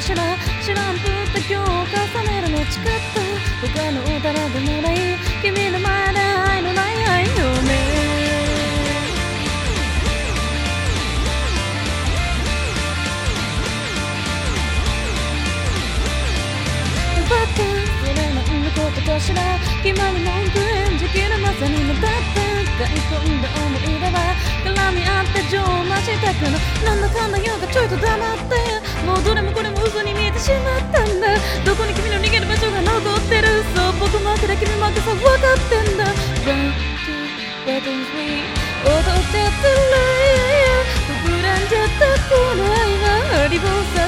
しら知らんぷって今日を重ねるの誓った他の歌らでもない君の前で愛のない愛よねバカそれなんのことかしら決まり文句演じきるまさにのだった買い込んだ思い出は絡み合って情を増したくのなんだかんだ言うかちょいと黙ってもうどれもこれも嘘に見えてしまったんだどこに君の逃げる場所が残ってるそう僕負けだ君負けさ分かってんだ One, two, one, two, three 踊っちゃったら膨らんじゃったこの愛がハリボーさ